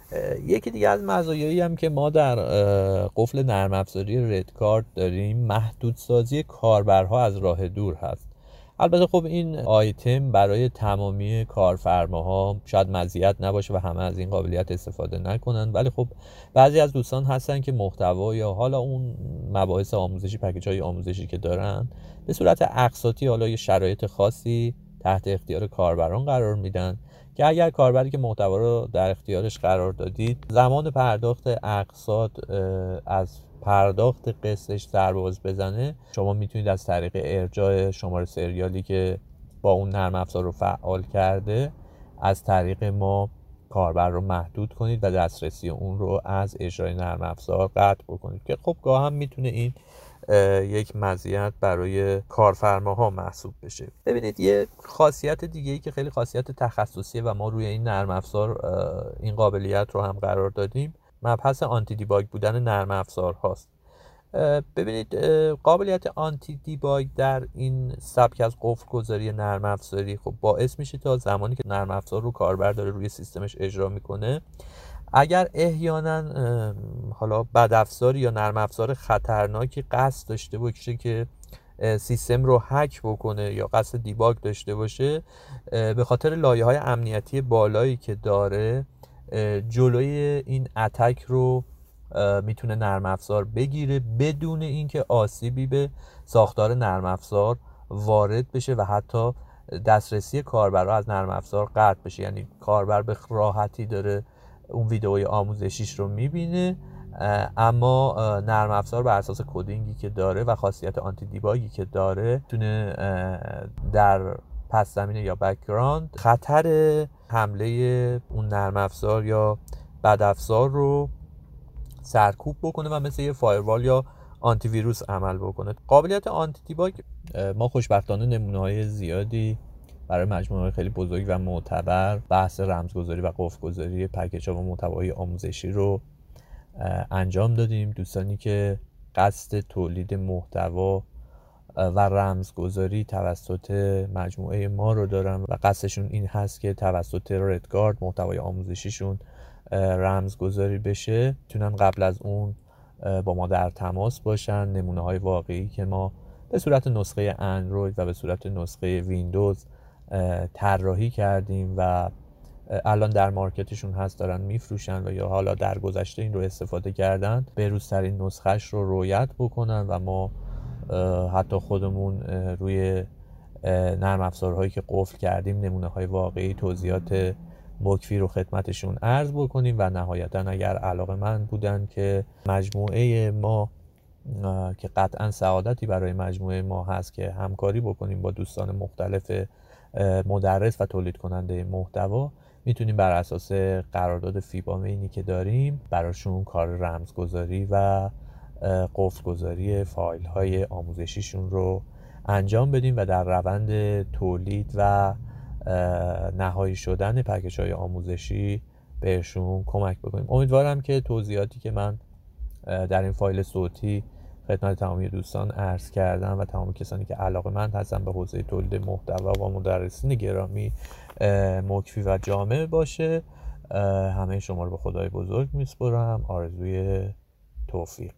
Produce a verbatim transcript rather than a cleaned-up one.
یکی دیگه از مزایایی هم که ما در قفل نرم افزاری ردکارد داریم محدودسازی کاربرها از راه دور هست. البته خب این آیتم برای تمامی کارفرماها شاید مزیت نباشه و همه از این قابلیت استفاده نکنن، ولی خب بعضی از دوستان هستن که محتوا یا حالا اون مباحث آموزشی، پکیج‌های آموزشی که دارن به صورت اقساطی حالا یه شرایط خاصی تحت اختیار کاربران قرار میدن که اگر کاربری که محتوا رو در اختیارش قرار دادید زمان پرداخت اقساط از پرداخت قسطش سرباز بزنه، شما میتونید از طریق ارجاع شماره سریالی که با اون نرم افزار رو فعال کرده از طریق ما کاربر رو محدود کنید و دسترسی اون رو از اجرای نرم افزار قطع بکنید که خب گاه هم میتونه این یک مزیت برای کارفرماها محسوب بشه. ببینید یه خاصیت دیگه ای که خیلی خاصیت تخصصیه و ما روی این نرم افزار این قابلیت رو هم قرار دادیم، مبحث آنتی دیباگ بودن نرم افزار هاست. ببینید قابلیت آنتی دیباگ در این سبک از قفل گذاری نرم افزاری خب باعث میشه تا زمانی که نرم افزار رو کاربر داره روی سیستمش اجرا میکنه، اگر احیانا حالا بد افزاری یا نرم افزار خطرناکی قصد داشته باشه که سیستم رو هک بکنه یا قصد دیباگ داشته باشه، به خاطر لایه‌های امنیتی بالایی که داره جلوی این اتک رو میتونه نرم افزار بگیره بدون اینکه آسیبی به ساختار نرم افزار وارد بشه و حتی دسترسی کاربرا از نرم افزار قطع بشه. یعنی کاربر به راحتی داره اون ویدئوی آموزشیش رو میبینه، اما نرم افزار بر اساس کدینگی که داره و خاصیت آنتی دیباگی که داره تونه در پس زمینه یا بک‌گراند خطر حمله اون نرم افزار یا بد افزار رو سرکوب بکنه و مثل یه فایروال یا آنتی ویروس عمل بکنه. قابلیت آنتی دیباگ ما خوشبختانه نمونه‌های زیادی برای مجموعه خیلی بزرگ و معتبر بحث رمزگذاری و قفل‌گذاری پکیج‌ها و محتوای آموزشی رو انجام دادیم. دوستانی که قصد تولید محتوا و رمزگذاری توسط مجموعه ما رو دارن و قصدشون این هست که توسط ردکارد محتوای آموزشیشون رمزگذاری بشه، میتونن قبل از اون با ما در تماس باشن. نمونه های واقعی که ما به صورت نسخه اندروید و به صورت نسخه ویندوز طراحی کردیم و الان در مارکتشون هست، دارن میفروشن و یا حالا در گذشته این رو استفاده کردن، به روزترین نسخهش رو رویت بکنن و ما حتی خودمون روی نرم افزارهایی که قفل کردیم نمونه های واقعی توضیحات مکفی رو خدمتشون عرض بکنیم و نهایتا اگر علاقه‌مند بودن که مجموعه ما که قطعا سعادتی برای مجموعه ما هست که همکاری بکنیم با دوستان مختلف مدرس و تولید کننده محتوا، میتونیم بر اساس قرارداد فیبامینی که داریم براشون کار رمزگذاری و قفل‌گذاری فایل های آموزشیشون رو انجام بدیم و در روند تولید و نهایی شدن پکیج های آموزشی بهشون کمک بکنیم. امیدوارم که توضیحاتی که من در این فایل صوتی خدمت تمامی دوستان عرض کردم و تمام کسانی که علاقه‌مند هستن به حوزه تولید محتوا و مدرسین گرامی مکفی و جامع باشه. همه شما رو به خدای بزرگ میسپارم. آرزوی توفیق.